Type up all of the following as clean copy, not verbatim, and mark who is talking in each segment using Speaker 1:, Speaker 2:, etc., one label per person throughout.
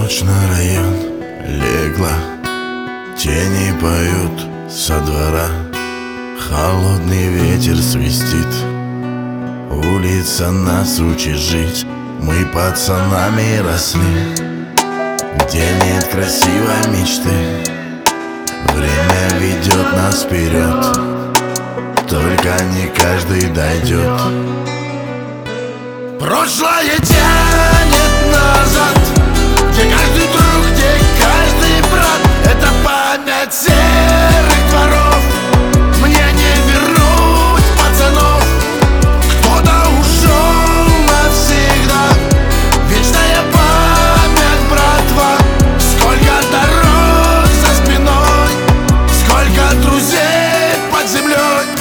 Speaker 1: Ночь на район легла, тени поют со двора, холодный ветер свистит, улица нас учит жить. Мы пацанами росли, где нет красивой мечты. Время ведет нас вперед, только не каждый дойдет. Прошлое тянет назад, где каждый друг, где каждый брат. Это память серых дворов, мне не вернуть пацанов. Кто-то ушел навсегда, вечная память, братва. Сколько дорог за спиной, сколько друзей под землей.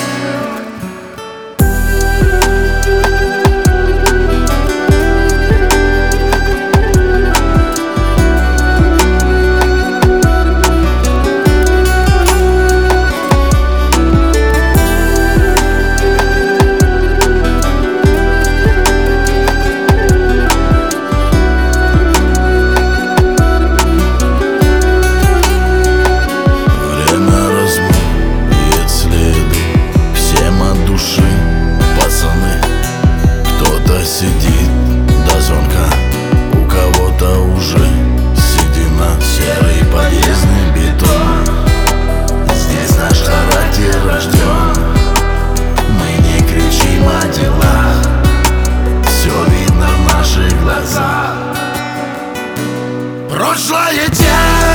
Speaker 1: Сидит до звонка, у кого-то уже седина. Серый подъездный бетон, здесь наш характер рожден. Мы не кричим о делах, все видно в наших глазах. Прошлое тянет